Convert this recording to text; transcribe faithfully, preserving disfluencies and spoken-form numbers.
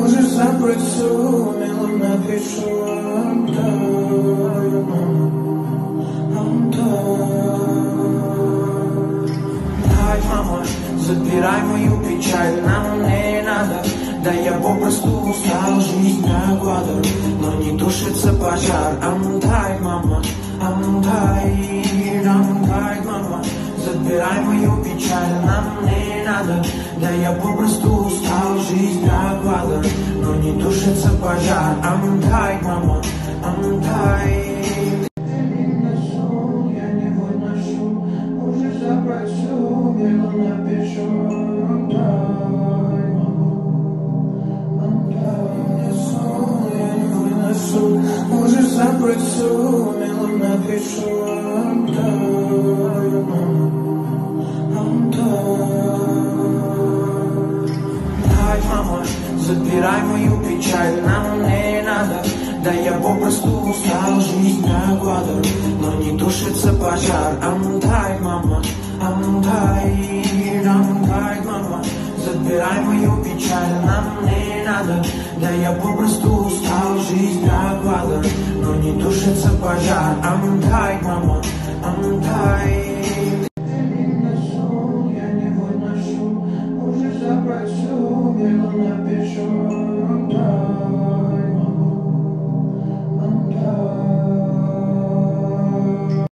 Можешь забрать все, мило напишу. Отдай, мама, отдай, мама, забирай мою печаль, нам не надо. Да я попросту устал, жизнь прокладывает, но не тушится пожар. Отдай, мама, отдай, отдай, мама, забирай мою печаль, нам не надо. Да я попросту устал, жизнь прокладывает, но не тушится пожар. Отдай, мама, отдай. Я не выношу, можешь забрать все, мило напишу. Отдай, можешь забрать все, мило напишу. Отдай, отдай, мама, забирай мою печаль, нам не надо. Да я попросту устал, жизнь прокладывает, но не тушится пожар. Отдай, мама, отдай, отдай, мама, забирай мою печаль, нам не надо. Да я попросту устал, жизнь прокладывает, но не тушится пожар. Отдай, мама, отдай. Я не выношу, можешь забрать все, мило напишу.